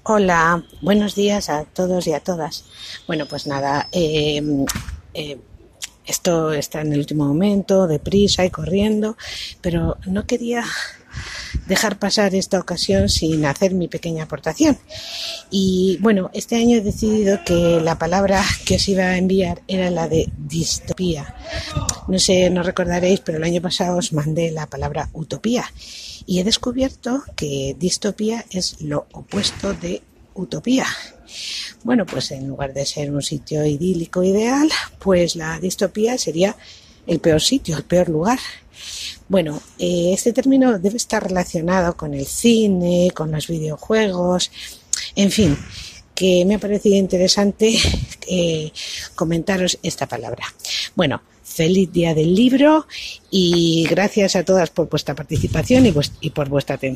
Hola, buenos días a todos y a todas. Bueno, pues nada, eh, esto está en el último momento, deprisa y corriendo, pero no quería dejar pasar esta ocasión sin hacer mi pequeña aportación. Y bueno, este año he decidido que la palabra que os iba a enviar era la de distopía. No sé, no recordaréis, pero el año pasado os mandé la palabra utopía y he descubierto que distopía es lo opuesto de utopía. Bueno, pues en lugar de ser un sitio idílico ideal, pues la distopía sería el peor sitio, el peor lugar. Bueno, este término debe estar relacionado con el cine, con los videojuegos, en fin, que me ha parecido interesante comentaros esta palabra. Bueno, feliz día del libro y gracias a todas por vuestra participación y por vuestra atención.